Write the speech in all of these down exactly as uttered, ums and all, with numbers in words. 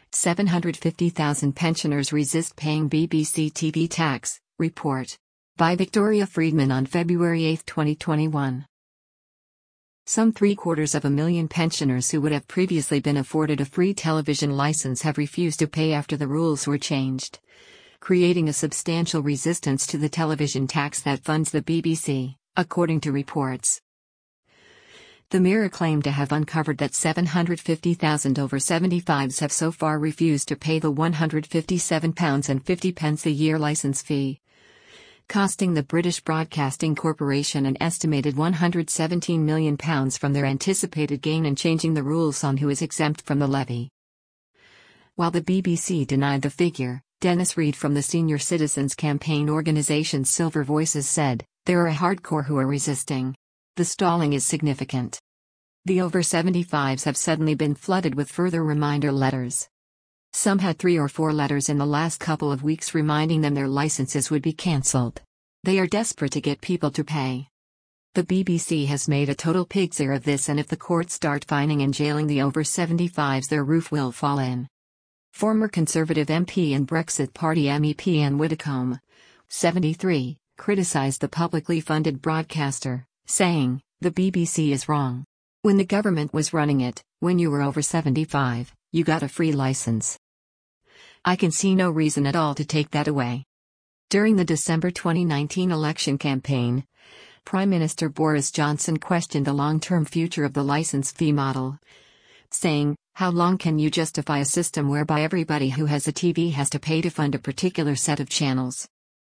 seven hundred fifty thousand pensioners resist paying B B C T V tax, report. By Victoria Friedman on February eighth, twenty twenty-one. Some three-quarters of a million pensioners who would have previously been afforded a free television license have refused to pay after the rules were changed, creating a substantial resistance to the television tax that funds the B B C, according to reports. The Mirror claimed to have uncovered that seven hundred fifty thousand over seventy-fives have so far refused to pay the one hundred fifty-seven pounds fifty a year license fee, costing the British Broadcasting Corporation an estimated one hundred seventeen million pounds from their anticipated gain and changing the rules on who is exempt from the levy. While the B B C denied the figure, Dennis Reed from the senior citizens campaign organisation Silver Voices said, "There are a hardcore who are resisting. The stalling is significant. The over seventy-fives have suddenly been flooded with further reminder letters. Some had three or four letters in the last couple of weeks reminding them their licenses would be cancelled. They are desperate to get people to pay. The B B C has made a total pig's ear of this, and if the courts start fining and jailing the over seventy-fives, their roof will fall in." Former Conservative M P and Brexit Party M E P Anne Widdecombe, seventy-three, criticised the publicly funded broadcaster, saying, "The B B C is wrong. When the government was running it, when you were over seventy-five, you got a free license. I can see no reason at all to take that away." During the December twenty nineteen election campaign, Prime Minister Boris Johnson questioned the long-term future of the license fee model, saying, "How long can you justify a system whereby everybody who has a T V has to pay to fund a particular set of channels?"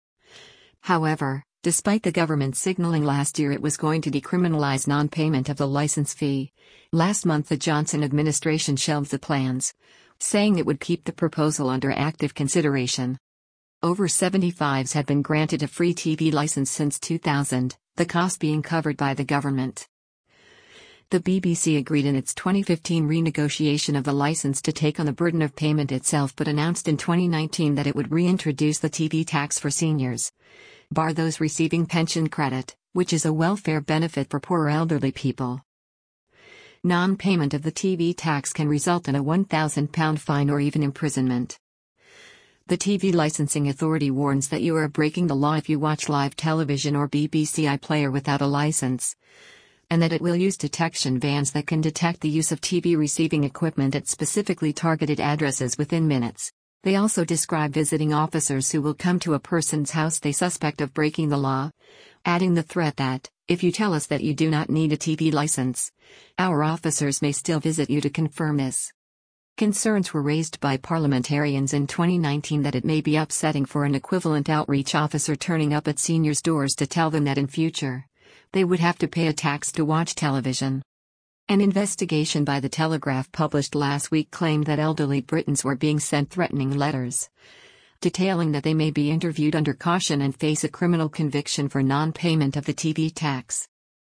However, despite the government signaling last year it was going to decriminalize non-payment of the license fee, last month the Johnson administration shelved the plans, saying it would keep the proposal under active consideration. Over seventy-fives had been granted a free T V license since two thousand, the cost being covered by the government. The B B C agreed in its twenty fifteen renegotiation of the license to take on the burden of payment itself, but announced in twenty nineteen that it would reintroduce the T V tax for seniors, bar those receiving pension credit, which is a welfare benefit for poor elderly people. Non-payment of the T V tax can result in a one thousand pound fine or even imprisonment. The T V Licensing Authority warns that you are breaking the law if you watch live television or B B C iPlayer without a license, and that it will use detection vans that can detect the use of T V receiving equipment at specifically targeted addresses within minutes. They also describe visiting officers who will come to a person's house they suspect of breaking the law, adding the threat that, if you tell us that you do not need a T V license, our officers may still visit you to confirm this. Concerns were raised by parliamentarians in twenty nineteen that it may be upsetting for an equivalent outreach officer turning up at seniors' doors to tell them that in future, they would have to pay a tax to watch television. An investigation by The Telegraph published last week claimed that elderly Britons were being sent threatening letters, detailing that they may be interviewed under caution and face a criminal conviction for non-payment of the T V tax.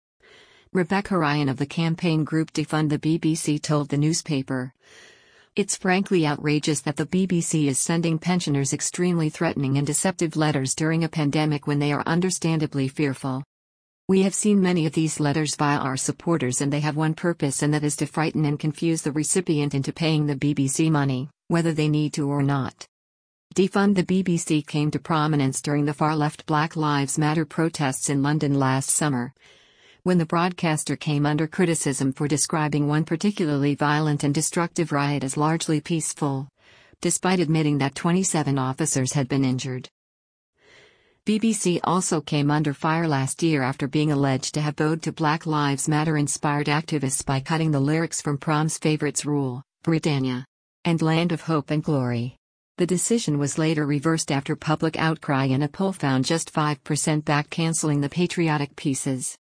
Rebecca Ryan of the campaign group Defund the B B C told the newspaper, "It's frankly outrageous that the B B C is sending pensioners extremely threatening and deceptive letters during a pandemic when they are understandably fearful. We have seen many of these letters via our supporters, and they have one purpose, and that is to frighten and confuse the recipient into paying the B B C money, whether they need to or not." Defund the B B C came to prominence during the far-left Black Lives Matter protests in London last summer, when the broadcaster came under criticism for describing one particularly violent and destructive riot as largely peaceful, despite admitting that twenty-seven officers had been injured. B B C also came under fire last year after being alleged to have bowed to Black Lives Matter-inspired activists by cutting the lyrics from Prom's Favourites Rule, Britannia, and Land of Hope and Glory. The decision was later reversed after public outcry, and a poll found just five percent backed cancelling the patriotic pieces.